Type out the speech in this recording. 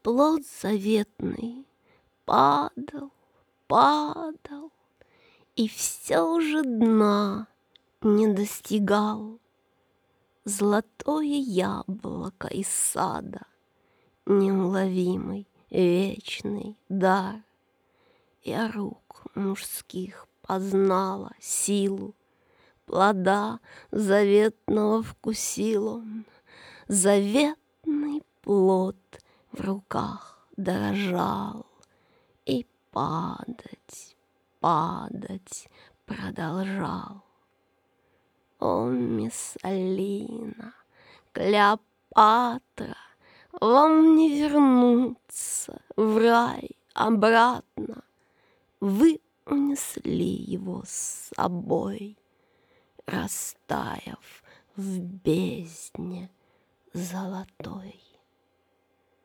плод заветный падал, падал, и все же дна не достигал. Золотое яблоко из сада, неуловимый, вечный дар. Я рук мужских познала силу, плода заветного вкусил он. Заветный плод в руках дрожал и падать, падать продолжал. О, Мессалина, Клеопатра, вам не вернуться в рай обратно. Вы унесли его с собой, растаяв в бездне золотой.